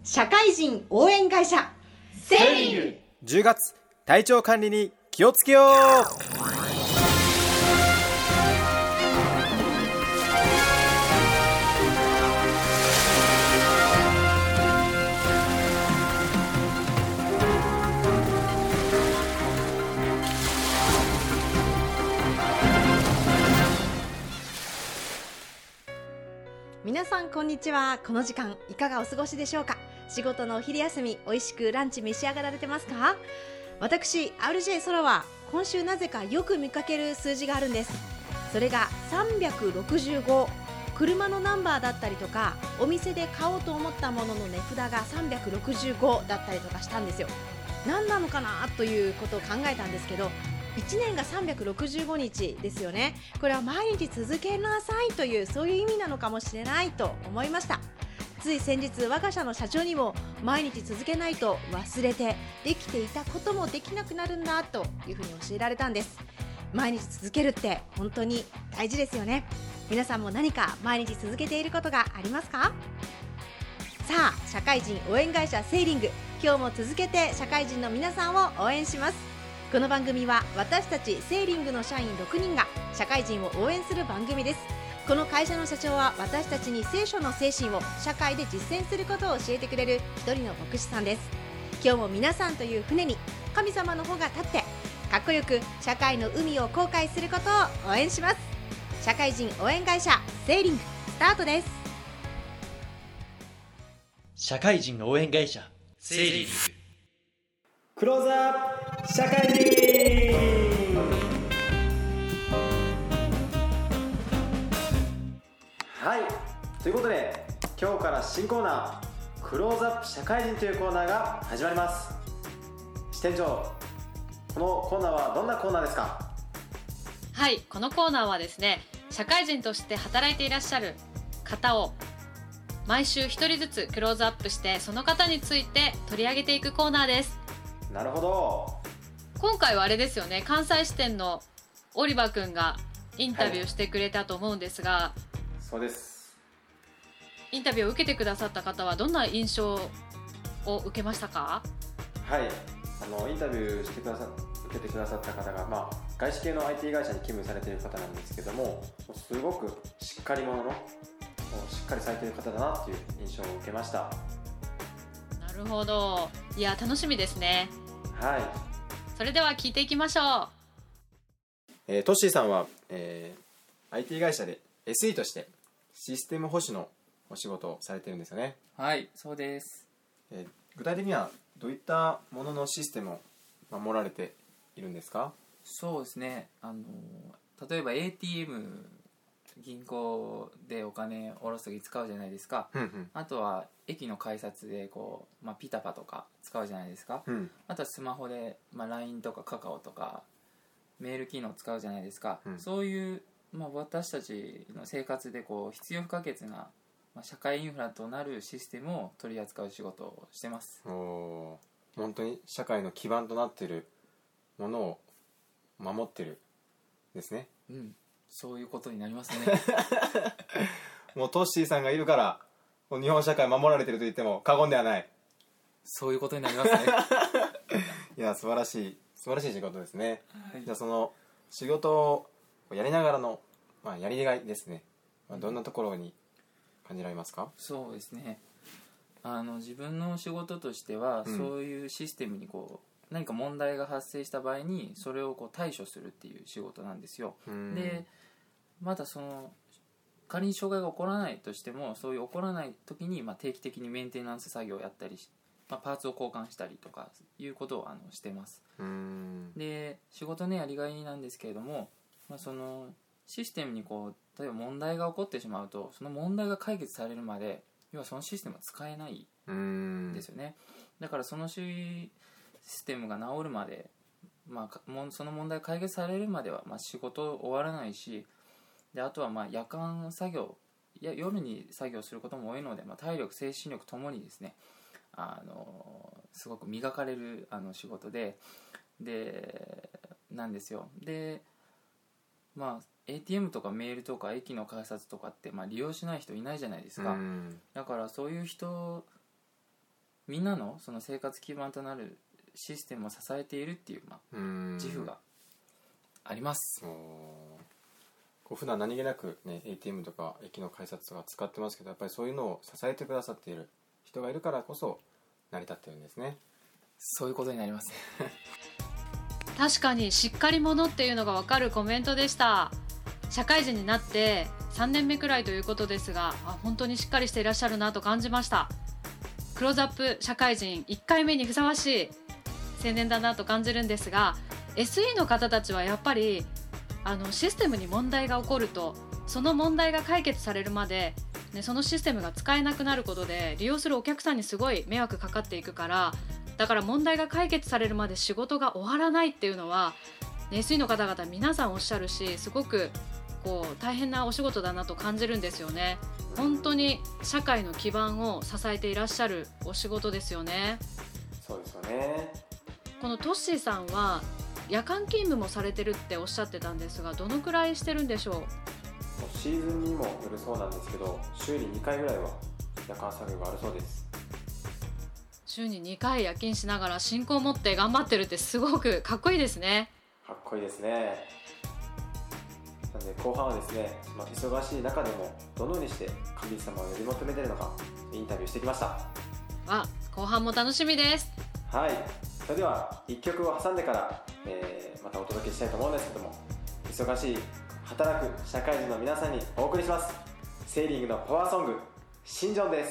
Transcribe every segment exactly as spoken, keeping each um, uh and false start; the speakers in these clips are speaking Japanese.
社会人応援会社セーリング。 じゅうがつ、体調管理に気をつけよう。 皆さんこんにちは。この時間いかがお過ごしでしょうか。仕事のお昼休み、おいしくランチ召し上がられてますか。私 アールジェー ソラは今週なぜかよく見かける数字があるんです。それがさんびゃくろくじゅうご。車のナンバーだったりとか、お店で買おうと思ったものの値札がさんびゃくろくじゅうごだったりとかしたんですよ。何なのかなということを考えたんですけど、いちねんがさんびゃくろくじゅうごにちですよね。これは毎日続けなさいという、そういう意味なのかもしれないと思いました。つい先日、我が社の社長にも毎日続けないと忘れて、できていたこともできなくなるんだというふうに教えられたんです。毎日続けるって本当に大事ですよね。皆さんも何か毎日続けていることがありますか。さあ、社会人応援会社セーリング、今日も続けて社会人の皆さんを応援します。この番組は私たちセーリングの社員ろくにんが社会人を応援する番組です。この会社の社長は私たちに聖書の精神を社会で実践することを教えてくれる一人の牧師さんです。今日も皆さんという船に神様の帆が立って、かっこよく社会の海を航海することを応援します。社会人応援会社セーリング、スタートです。 社会人の応援会社セーリング、 クローズアップ社会人。はい、ということで今日から新コーナー、クローズアップ社会人というコーナーが始まります。支店長、このコーナーはどんなコーナーですか。 はい、このコーナーはですね、社会人として働いていらっしゃる方を毎週一人ずつクローズアップして、その方について取り上げていくコーナーです。 なるほど。 今回はあれですよね、関西支店のオリバーくんがインタビューしてくれたと思うんですが、はい、 そうです。 インタビューを受けてくださった方はどんな印象を受けましたか。 はい、あのインタビューしてくださ受けてくださった方が、まあ、外資系の アイティー 会社に勤務されている方なんですけども、すごくしっかり者のしっかりされている方だなという印象を受けました。 なるほど。いや、楽しみですね。 はい、 それでは聞いていきましょう。 えー、トッシーさんは、えー、アイティー 会社で エスイー としてシステム保守のお仕事をされているんですよね。 はい、そうです。 えー、具体的にはどういったもののシステムを守られているんですか。 そうですね、あの例えば エーティーエム、銀行でお金下ろす時使うじゃないですか、 うんうん、 あとは駅の改札でこう、まあ、ピタパとか使うじゃないですか、 うん、 あとはスマホで、まあ、ライン とかカカオとかメール機能使うじゃないですか、 うん、そういう、まあ、私たちの生活でこう必要不可欠な、まあ、社会インフラとなるシステムを取り扱う仕事をしてます。 お、本当に社会の基盤となっているものを守ってるんですね。 うん、そういうことになりますね。 もうトッシーさんがいるから日本社会守られてると言っても過言ではない。 そういうことになりますね。 いや、素晴らしい素晴らしい仕事ですね。 はい、 じゃあその仕事をやりながらの、まあ、やりがいですね、まあ、どんなところに感じられますか。 そうですね、あの自分の仕事としては、うん、そういうシステムにこう何か問題が発生した場合にそれをこう対処するっていう仕事なんですよ。でまたその仮に障害が起こらないとしても、そういう起こらない時に、まあ、定期的にメンテナンス作業をやったり、まあ、パーツを交換したりとかいうことをあのしてます。で仕事のやりがいなんですけれども、まあ、そのシステムにこう例えば問題が起こってしまうと、その問題が解決されるまで要はそのシステムは使えないんですよね。だからそのシステムが治るまで、まあ、その問題が解決されるまでは、まあ、仕事終わらないし、であとはまあ夜間作業や夜に作業することも多いので、まあ、体力精神力ともにですね、あのすごく磨かれるあの仕事ででなんですよ。でまあ エーティーエム とかメールとか駅の改札とかって、まあ、利用しない人いないじゃないですか。だからそういう人みんなのその生活基盤となるシステムを支えているっていう、まあ、 うん自負があります。 おこう普段何気なく、ね、エーティーエム とか駅の改札とか使ってますけど、やっぱりそういうのを支えてくださっている人がいるからこそ成り立ってるんですね。 そういうことになりますね確かにしっかり者っていうのが分かるコメントでした。社会人になってさんねんめくらいということですが、あ本当にしっかりしていらっしゃるなと感じました。クローズアップ社会人いっかいめにふさわしい青年だなと感じるんですが、 エスイー の方たちはやっぱりあのシステムに問題が起こると、その問題が解決されるまで、ね、そのシステムが使えなくなることで利用するお客さんにすごい迷惑かかっていくから、だから問題が解決されるまで仕事が終わらないっていうのは エスイー の方々皆さんおっしゃるし、すごくこう大変なお仕事だなと感じるんですよね。本当に社会の基盤を支えていらっしゃるお仕事ですよね。 そうですよね。 このトッシーさんは夜間勤務もされてるっておっしゃってたんですが、どのくらいしてるんでしょう？ シーズンにもよるそうなんですけど、週ににかいぐらいは夜間作業があるそうです。 週ににかい夜勤しながら進行を持って頑張ってるってすごくかっこいいですね。 かっこいいですね。なので後半はですね、まあ、忙しい中でもどのようにして神様を呼び求めているのかインタビューしてきました。 わ、後半も楽しみです。 はい、それではいっきょくを挟んでから、えー、またお届けしたいと思うんですけども、忙しい働く社会人の皆さんにお送りします。セーリングのパワーソング、シンジョンです。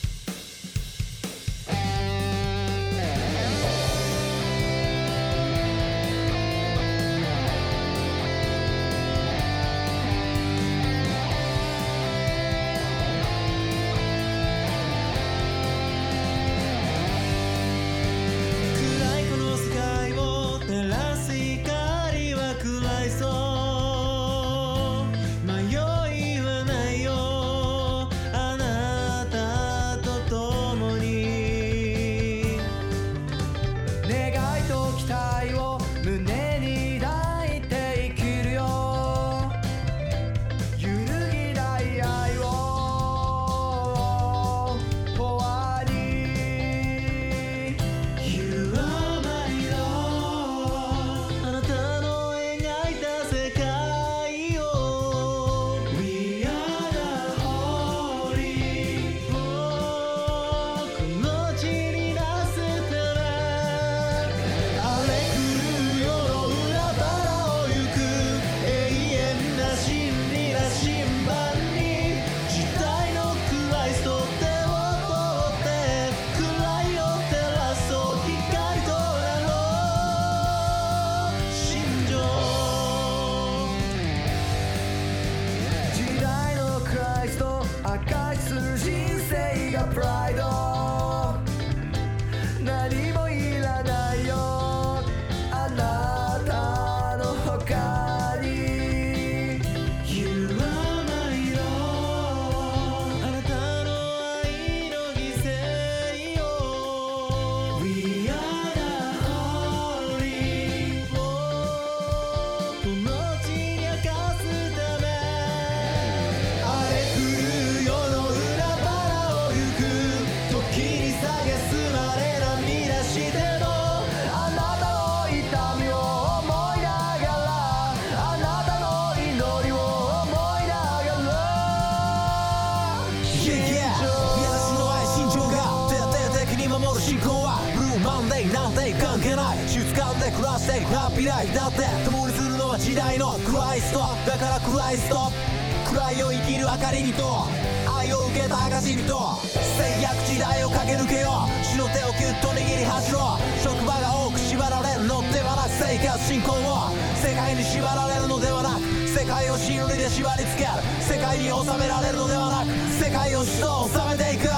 ハッピーライフだって共にするのは時代のクライストだからクライスト暗いを生きる明かりにと愛を受けた証にと制約時代を駆け抜けよう死の手をキュッと握り走ろう職場が多く縛られるのではなく生活信仰を世界に縛られるのではなく世界を真理で縛り付ける世界に収められるのではなく世界を主と収めていく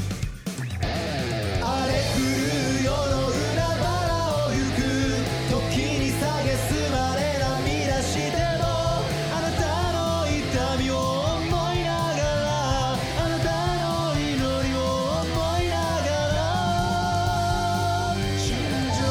荒れ狂う世の裏腹を行く時に蔑まれ涙してもあなたの痛みを思いながらあなたの祈りを思いながら心情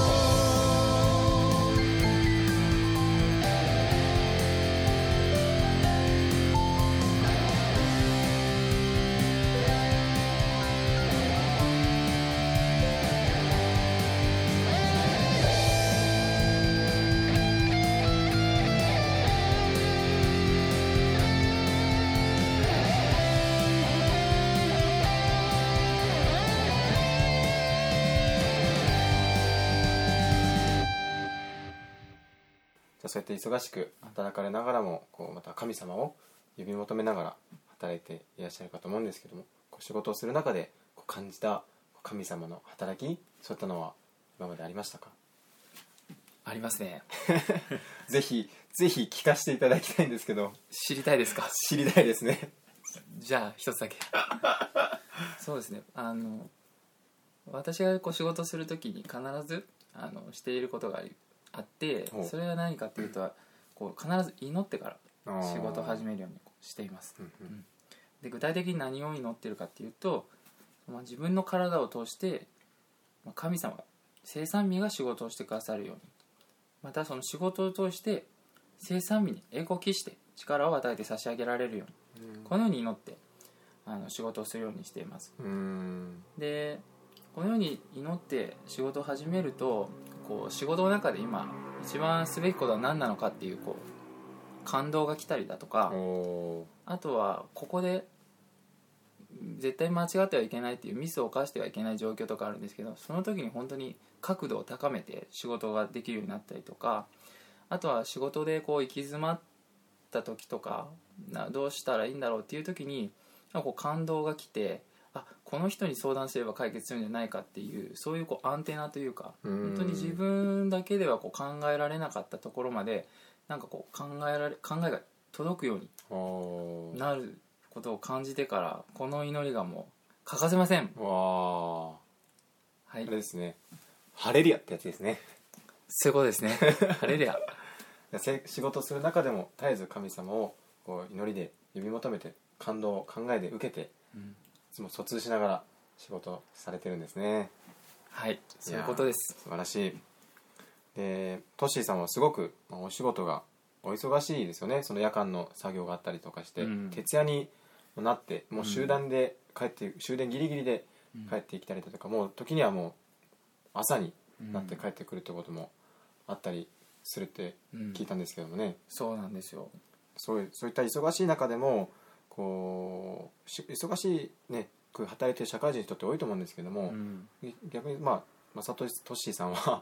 そうやって忙しく働かれながらもこうまた神様を呼び求めながら働いていらっしゃるかと思うんですけども、こう仕事をする中でこう感じた神様の働き、そういったのは今までありましたか？ ありますね。 ぜひぜひ聞かせていただきたいんですけど。 知りたいですか？ 知りたいですね。 じゃあ一つだけ。そうですね、あの私がこう仕事するときに必ずあのしていることがあって、それは何かっていうと、こう必ず祈ってから仕事を始めるようにしています。うんうん、で具体的に何を祈ってるかっていうと、まあ、自分の体を通して、まあ、神様聖三位が仕事をしてくださるように、またその仕事を通して聖三位に栄光を期して力を与えて差し上げられるように、うん、このように祈ってあの仕事をするようにしています。うん、でこのように祈って仕事を始めると、こう仕事の中で今一番すべきことは何なのかっていう、こう感動が来たりだとか、あとはここで絶対間違ってはいけないっていうミスを犯してはいけない状況とかあるんですけど、その時に本当に角度を高めて仕事ができるようになったりとか、あとは仕事でこう行き詰まった時とかなどうしたらいいんだろうっていう時にこう感動が来て、あこの人に相談すれば解決するんじゃないかっていう、そういうこうアンテナというか、本当に自分だけではこう考えられなかったところまでなんかこう考えられ考えが届くようになることを感じてから、この祈りがもう欠かせません。 わー、 はい、 あれですね、ハレリアってやつですね。 そういうことですね。ハレリア。 仕事する中でも絶えず神様をこう祈りで呼び求めて、感動を考えで受けて、うん、いつも疎通しながら仕事されてるんですね。 はい、そういうことです。 素晴らしい。でトッシーさんはすごく、まあ、お仕事がお忙しいですよね。その夜間の作業があったりとかして、うん、徹夜になってもう終電で帰って、うん、終電ギリギリで帰ってきたりだとか、うん、もう時にはもう朝になって帰ってくるってこともあったりするって聞いたんですけどもね、うん、 そうなんですよ。 そう、そういった忙しい中でもこう忙しいね働いてる社会人の人って多いと思うんですけども、うん、逆にまあ、まあ、サトトッシーさんは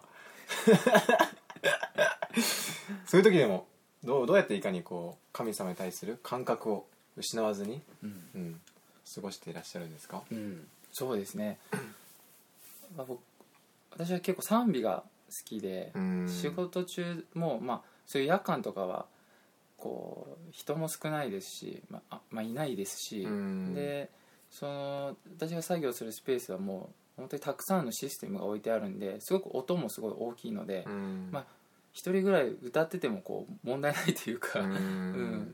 そういう時でもどう、どうやっていかにこう神様に対する感覚を失わずに、うんうん、過ごしていらっしゃるんですか？ うん、そうですね。まあ、僕私は結構賛美が好きで、仕事中も、まあ、そういう夜間とかはこう人も少ないですし、まあまあ、いないですし、でその私が作業するスペースはもう本当にたくさんのシステムが置いてあるんで、すごく音もすごい大きいので、まあ一人ぐらい歌っててもこう問題ないというか、うん、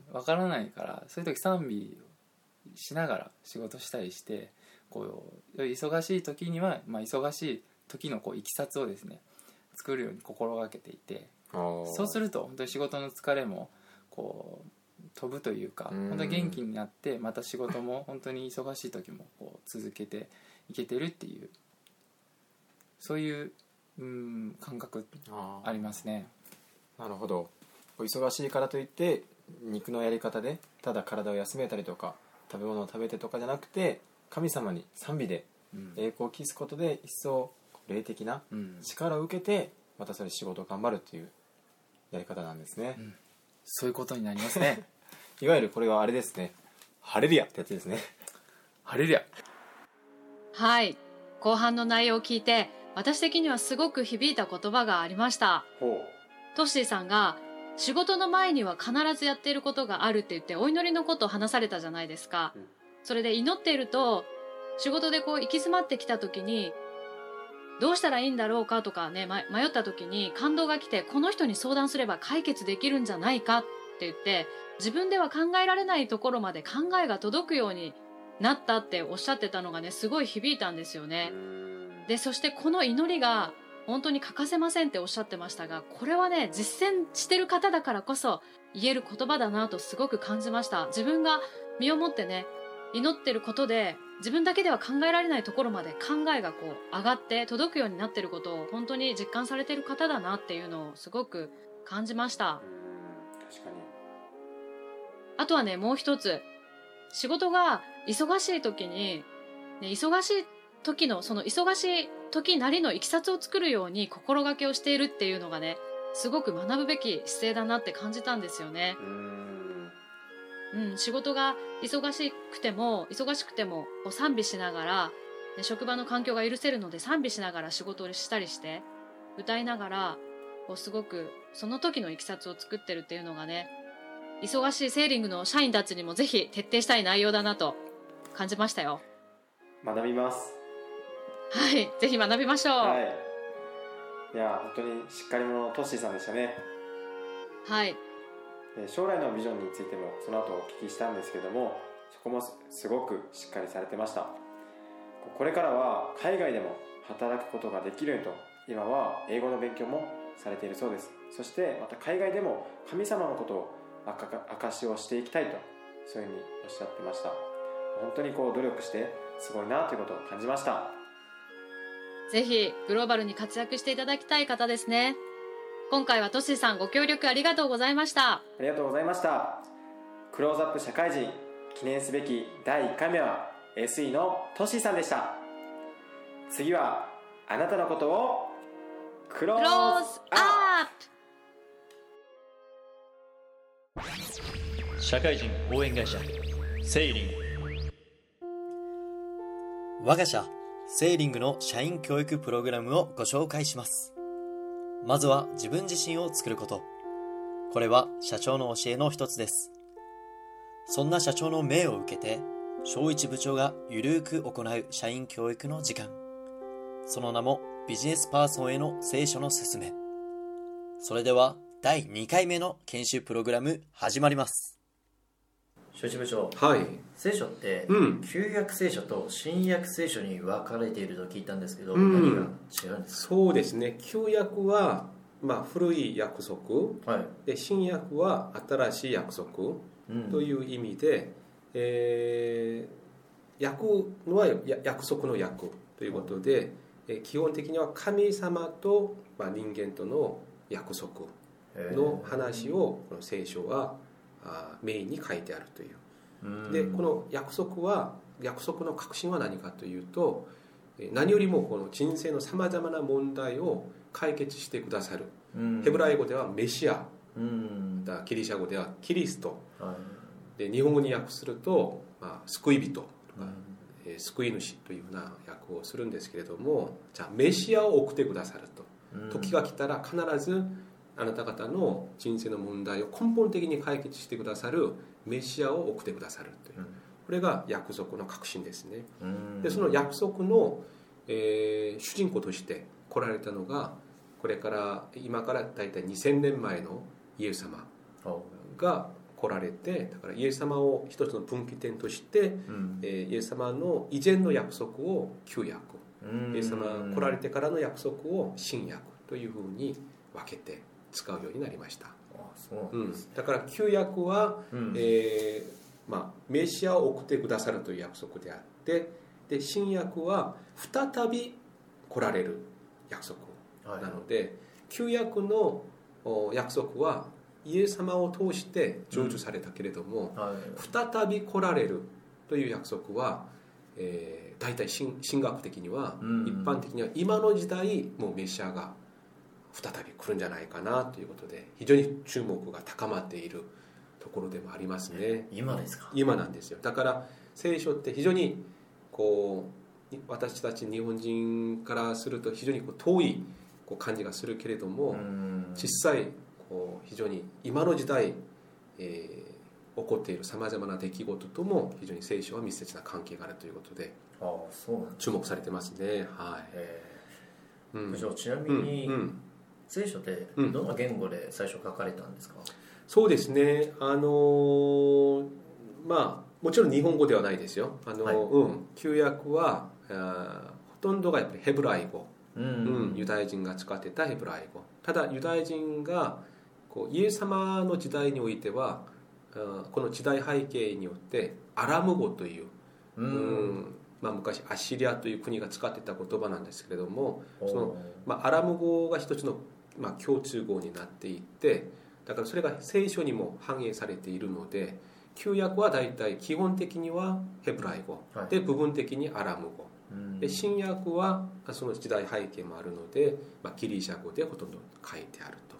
分からないから、そういう時賛美しながら仕事したりして、こう忙しい時には、まあ、忙しい時のこういきさつをですね作るように心がけていて、そうすると本当に仕事の疲れもこう飛ぶというか、本当に元気になって、また仕事も本当に忙しい時もこう続けていけてるっていう、そういううん感覚ありますね。 なるほど。お忙しいからといって肉のやり方でただ体を休めたりとか食べ物を食べてとかじゃなくて、神様に賛美で栄光を期すことで一層霊的な力を受けて、またそれ仕事を頑張るっていうやり方なんですね、うん、 そういうことになりますね。 いわゆるこれはあれですね、ハレルヤってやつですね。 ハレルヤ。 はい、後半の内容を聞いて私的にはすごく響いた言葉がありました。トッシーさんが仕事の前には必ずやっていることがあるって言ってお祈りのことを話されたじゃないですか、うん、それで祈っていると仕事でこう行き詰まってきた時にどうしたらいいんだろうかとかね、迷った時に感動が来て、この人に相談すれば解決できるんじゃないかって言って、自分では考えられないところまで考えが届くようになったっておっしゃってたのがね、すごい響いたんですよね。でそしてこの祈りが本当に欠かせませんっておっしゃってましたが、これはね実践してる方だからこそ言える言葉だなとすごく感じました。自分が身をもってね祈ってることで自分だけでは考えられないところまで考えがこう上がって届くようになってることを本当に実感されてる方だなっていうのをすごく感じました。 確かに。 あとはね、もう一つ、仕事が忙しい時に、ね、忙しい時のその忙しい時なりのいきさつを作るように心がけをしているっていうのがねすごく学ぶべき姿勢だなって感じたんですよね。 うーんうん、仕事が忙しくても忙しくてもこう賛美しながら、ね、職場の環境が許せるので賛美しながら仕事をしたりして歌いながらこうすごくその時のいきさつを作ってるっていうのがね、忙しいセーリングの社員たちにもぜひ徹底したい内容だなと感じましたよ。 学びます。 はい、ぜひ学びましょう。 はい、いや本当にしっかり者のトッシーさんでしたね。 はい、 えー将来のビジョンについてもその後お聞きしたんですけども、そこもすすごくしっかりされてました。これからは海外でも働くことができるようにと、今は英語の勉強もされているそうです。そしてまた海外でも神様のことを証しをしていきたいと、そういうふうにおっしゃってました。本当にこう努力してすごいなということを感じました。 ぜひグローバルに活躍していただきたい方ですね。今回はトッシーさんご協力ありがとうございました。 ありがとうございました。クローズアップ社会人記念すべきだいいっかいめは エスイー のトッシーさんでした。次はあなたのことをクローズクローズアップ。 社会人応援会社セイリング。 我が社セーリングの社員教育プログラムをご紹介します。まずは自分自身を作ること。これは社長の教えの一つです。そんな社長の命を受けて、小一部長がゆるーく行う社員教育の時間。その名もビジネスパーソンへの聖書の勧め。それではだいにかいめの研修プログラム始まります。 小一部長、 はい、 聖書ってうん旧約聖書と新約聖書に分かれていると聞いたんですけど、 うん何が違うんですか？ そうですね。旧約は、まあ、古い約束、 はい、 で新約は新しい約束うんという意味で、えー、約のはや約束の約ということで、えー基本的には神様と、まあ、人間との約束の話をこの聖書はあメインに書いてあるという。 うんでこの約束は約束の核心は何かというと、えー何よりもこの人生のさまざまな問題を解決してくださる、 うんヘブライ語ではメシア、 うんまたギリシャ語ではキリストはいで、日本語に訳すると、まあ、救い人とか、 うんえー救い主というような訳をするんですけれども、じゃあメシアを送ってくださると、 うん時が来たら必ずあなた方の人生の問題を根本的に解決してくださるメシアを送ってくださるという、 うんこれが約束の核心ですね。 うんでその約束の、えー主人公として来られたのが、これから今から大体にせんねんまえのイエス様おが来られて、だからイエス様を一つの分岐点として、 うんえーイエス様の以前の約束を旧約、 うんイエス様が来られてからの約束を新約というふうに分けて使うようになりました。 あそううんなんですね、 だから旧約は、 うんえーまあ、メシアを送ってくださるという約束であって、で新約は再び来られる約束はいなので、旧約のお約束はイエス様を通して成就されたけれども、 はい再び来られるという約束は、えー、大体神神学的には、 うん一般的には今の時代もうメシアが再び来るんじゃないかなということで、非常に注目が高まっているところでもありますね。 今ですか？ 今なんですよ。だから聖書って非常にこう私たち日本人からすると非常にこう遠いこう感じがするけれども、 うん実際こう非常に今の時代、えー起こっているさまざまな出来事とも非常に聖書は密接な関係があるということであそうなんです注目されてますね。はい。 えうんー部長、ちなみに、 うんうん聖書ってどの言語で最初書かれたんですか？ そうですね。あのーまあもちろん日本語ではないですよ。あの、 はいうん、旧約はあーほとんどがやっぱりヘブライ語、 うんうん、ユダヤ人が使ってたヘブライ語。ただユダヤ人がこうイエス様の時代においては、あーこの時代背景によってアラム語という、 ううんんまあ、昔アッシリアという国が使ってた言葉なんですけれども、そのおーまあ、アラム語が一つの、まあ、共通語になっていってだからそれが聖書にも反映されているので、旧約はだいたい基本的にはヘブライ語、 はいで部分的にアラム語うんで、新約はその時代背景もあるので、まあ、ギリシャ語でほとんど書いてある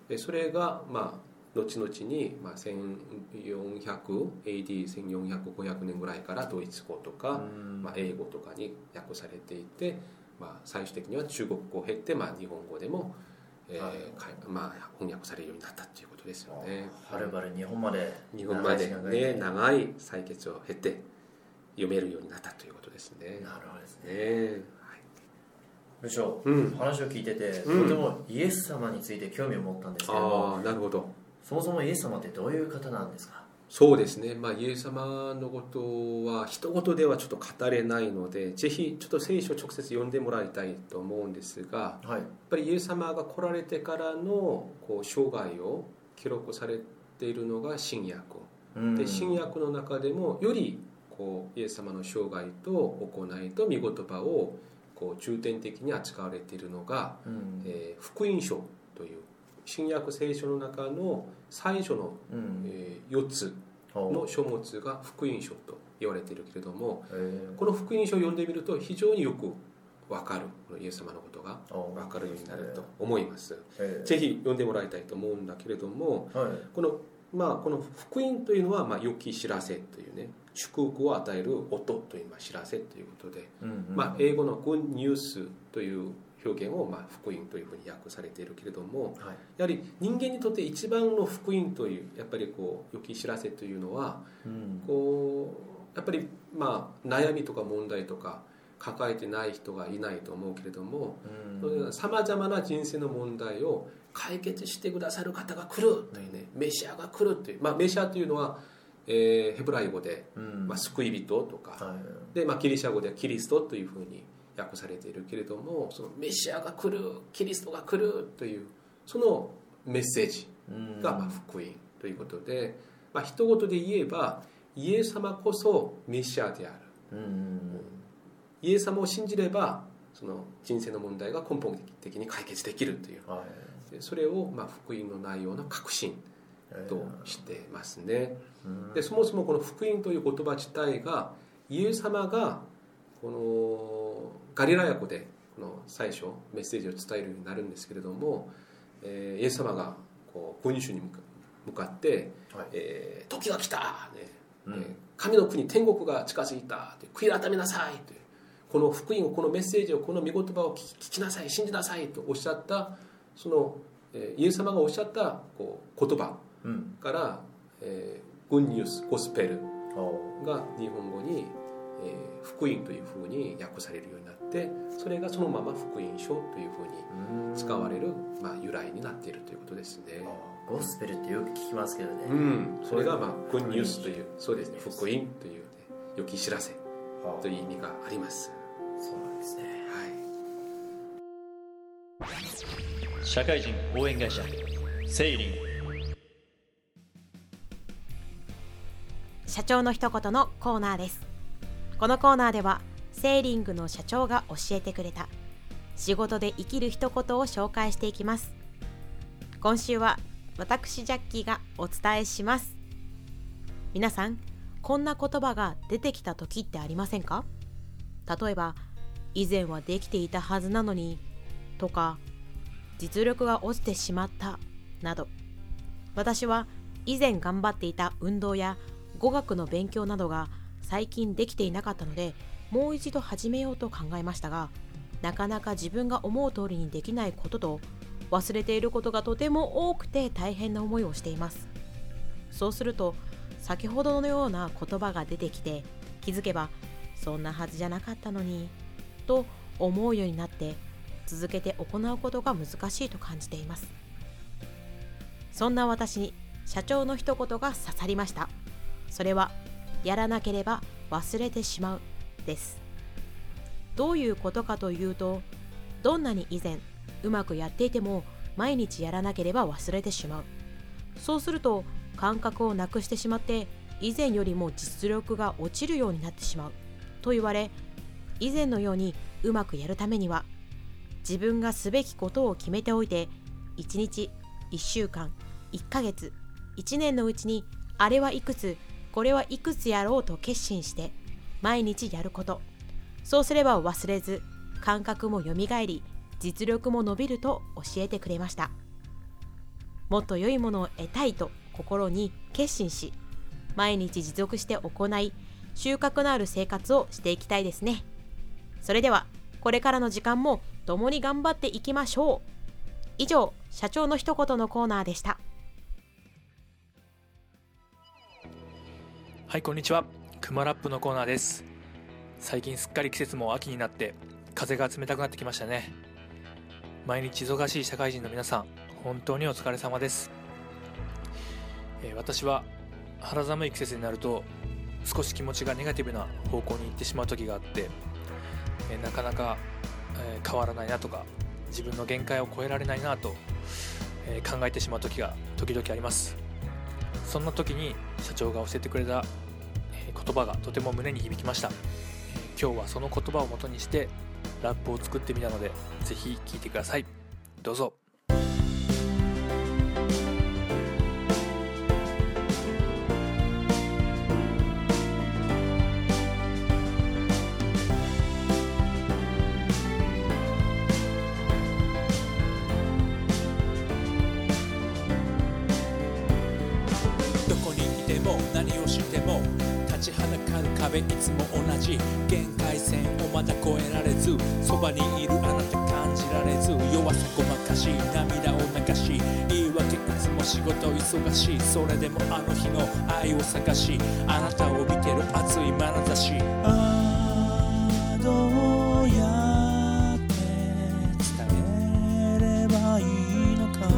それがまあ後々に、まあ、せんよんひゃく エーディーせんよんひゃく、ごひゃくねんぐらいからドイツ語とか、まあ、英語とかに訳されていて、まあ、最終的には中国語を経て、まあ、日本語でも、えーまあ、翻訳されるようになったということですよね。 はるばる日本まで日本まで、ね、長い採決を経て読めるようになったということですね。 なるほどですね。部長、 うん、 話を聞いてて、 うん、 とてもイエス様について興味を持ったんですけども、 あなるほど。 そもそもイエス様ってどういう方なんですか？ そうですね、まあ、イエス様のことは一言ではちょっと語れないので、ぜひちょっと聖書を直接読んでもらいたいと思うんですが、はい、やっぱりイエス様が来られてからのこう生涯を記録されているのが新約、うん、で新約の中でもよりこうイエス様の生涯と行いと御言葉をこう重点的に扱われているのが、うんえー、福音書という新約聖書の中の最初の、うんえー、よっつの書物が福音書と言われているけれども、この福音書を読んでみると非常によく分かる、イエス様のことが分かるようになると思います。ぜひ読んでもらいたいと思うんだけれども、はい、このまあ、この福音というのは、まあ、良き知らせというね、祝福を与える音という、まあ、知らせということで、うんうんまあ、英語のグッニュースという表現を、まあ、福音というふうに訳されているけれども、はい、やはり人間にとって一番の福音というやっぱりこう良き知らせというのは、うん、こうやっぱり、まあ、悩みとか問題とか抱えてない人がいないと思うけれども、さまざまな人生の問題を解決してくださる方が来るというね、メシアが来るという、まあ、メシアというのは、えー、ヘブライ語で、うんまあ、救い人とか、はい、で、まあ、ギリシャ語ではキリストというふうに訳されているけれども、そのメシアが来る、キリストが来るというそのメッセージがまあ福音ということで、まあ一言で言えばイエス様こそメシアである、うんイエス様を信じればその人生の問題が根本的に解決できるという、はい、それをまあ福音の内容の確信としてますね。でそもそもこの福音という言葉自体がイエス様がこのガリラヤ湖でこの最初メッセージを伝えるようになるんですけれども、えー、イエス様がこう群衆に向かって、はいえー、時が来た、ねうんえー、神の国天国が近づいた、悔い改めなさいという、この福音をこのメッセージをこの御言葉を聞き、聞きなさい、信じなさいとおっしゃったその、えー、イエス様がおっしゃったこう言葉から、うんえー、グッニュースゴスペルが日本語にえー、福音というふうに訳されるようになって、それがそのまま福音書というふうに使われる、まあ、由来になっているということですね。 ゴスペルってよく聞きますけどね、 うん、それが、まあ、グッニュースというそうですね、福音という、ね、良き知らせという意味があります。 そうなんですね、 はい、社会人応援会社セイリン、 社長の一言のコーナーです。このコーナーではセーリングの社長が教えてくれた仕事で生きる一言を紹介していきます。今週は私ジャッキーがお伝えします。皆さん、こんな言葉が出てきた時ってありませんか？例えば、以前はできていたはずなのにとか、実力が落ちてしまったなど、私は以前頑張っていた運動や語学の勉強などが最近できていなかったので、もう一度始めようと考えましたが、なかなか自分が思う通りにできないことと忘れていることがとても多くて大変な思いをしています。そうすると先ほどのような言葉が出てきて、気づけばそんなはずじゃなかったのにと思うようになって、続けて行うことが難しいと感じています。そんな私に社長の一言が刺さりました。それはやらなければ忘れてしまうです。どういうことかというと、どんなに以前うまくやっていても毎日やらなければ忘れてしまう。そうすると感覚をなくしてしまって、以前よりも実力が落ちるようになってしまうと言われ、以前のようにうまくやるためには自分がすべきことを決めておいて、いちにち、いっしゅうかん、いっかげつ、いちねんのうちにあれはいくつ、これはいくつやろうと決心して毎日やること。そうすれば忘れず、感覚もよみがえり、実力も伸びると教えてくれました。 もっと良いものを得たいと心に決心し、毎日持続して行い、収穫のある生活をしていきたいですね。それではこれからの時間も共に頑張っていきましょう。以上、社長の一言のコーナーでした。 はい、こんにちは。クマラップのコーナーです。最近すっかり季節も秋になって風が冷たくなってきましたね。毎日忙しい社会人の皆さん、本当にお疲れ様です。えー、私は肌寒い季節になると少し気持ちがネガティブな方向に行ってしまう時があって、えー、なかなか、えー、変わらないなとか、自分の限界を超えられないなと、えー、考えてしまう時が時々あります。そんな時に社長が教えてくれた、えー、言葉がとても胸に響きました。えー、今日はその言葉を元にしてラップを作ってみたので、ぜひ聴いてください。どうぞ。 いつも同じ限界線をまだ越えられず、そばにいるあなた感じられず、弱さごまかし涙を流し、言い訳いつも仕事忙しい、それでもあの日の愛を探し、あなたを見てる熱い眼差し、あーどうやって伝えればいいのか、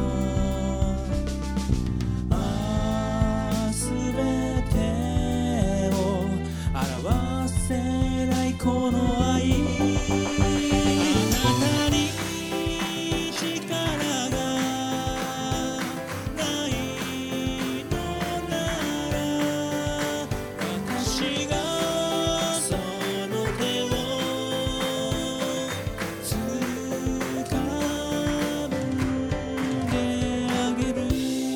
あーすべてを表せないこの愛、あなたに力がないのなら、私がその手を掴んであげる。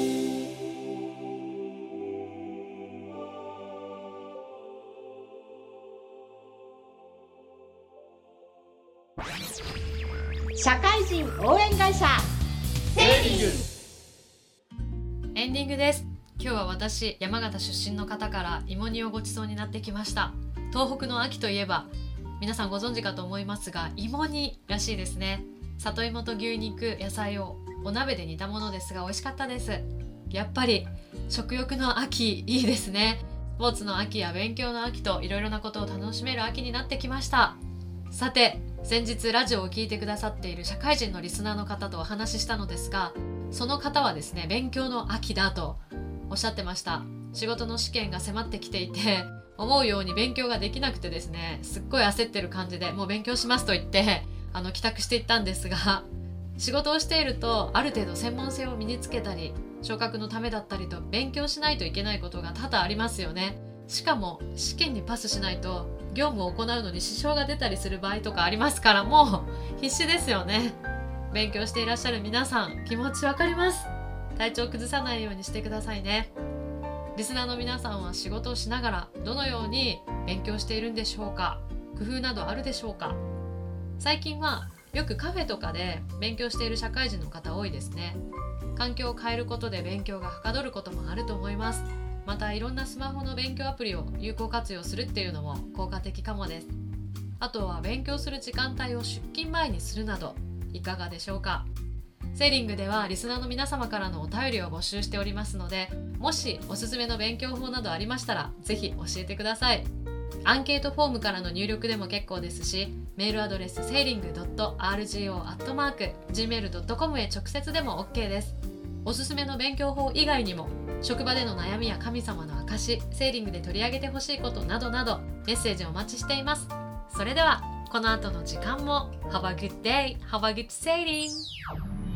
社会人応援会社セーリング。 エンディングです。今日は私、山形出身の方から芋煮をごちそうになってきました。東北の秋といえば皆さんご存知かと思いますが、芋煮らしいですね。里芋と牛肉、野菜をお鍋で煮たものですが美味しかったです。やっぱり食欲の秋いいですね。スポーツの秋や勉強の秋といろいろなことを楽しめる秋になってきました。さて、先日ラジオを聞いてくださっている社会人のリスナーの方とお話ししたのですが、その方はですね、勉強の秋だとおっしゃってました。仕事の試験が迫ってきていて、思うように勉強ができなくてですね、すっごい焦ってる感じで、もう勉強しますと言ってあの帰宅していったんですが、仕事をしているとある程度専門性を身につけたり、昇格のためだったりと勉強しないといけないことが多々ありますよね。しかも試験にパスしないと業務を行うのに支障が出たりする場合とかありますから、もう必死ですよね。勉強していらっしゃる皆さん、気持ちわかります。体調崩さないようにしてくださいね。リスナーの皆さんは仕事をしながらどのように勉強しているんでしょうか。工夫などあるでしょうか。最近はよくカフェとかで勉強している社会人の方多いですね。環境を変えることで勉強がはかどることもあると思います。またいろんなスマホの勉強アプリを有効活用するっていうのも効果的かもです。あとは勉強する時間帯を出勤前にするなどいかがでしょうか。セーリングではリスナーの皆様からのお便りを募集しておりますので、もしおすすめの勉強法などありましたらぜひ教えてください。アンケートフォームからの入力でも結構ですし、メールアドレスセーリング ドットアールジーオー アットマーク ジーメール ドットコム へ直接でも OK です。おすすめの勉強法以外にも職場での悩みや神様の証、セーリングで取り上げてほしいことなどなどメッセージをお待ちしています。それではこの後の時間も Have a good day, have a good sailing!